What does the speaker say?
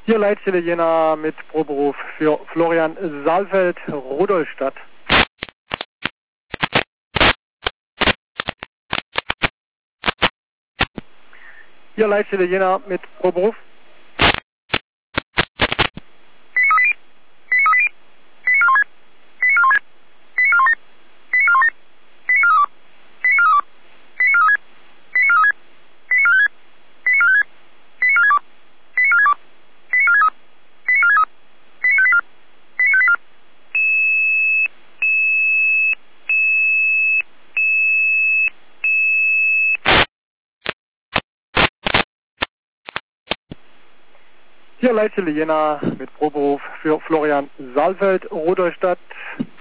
Hier Leitstelle Jena mit Proberuf für Florian Saalfeld, Rudolstadt. Hier Leitstelle Jena mit Proberuf. Hier Leitstelle Jena mit Proberuf für Florian Saalfeld, Rudolstadt.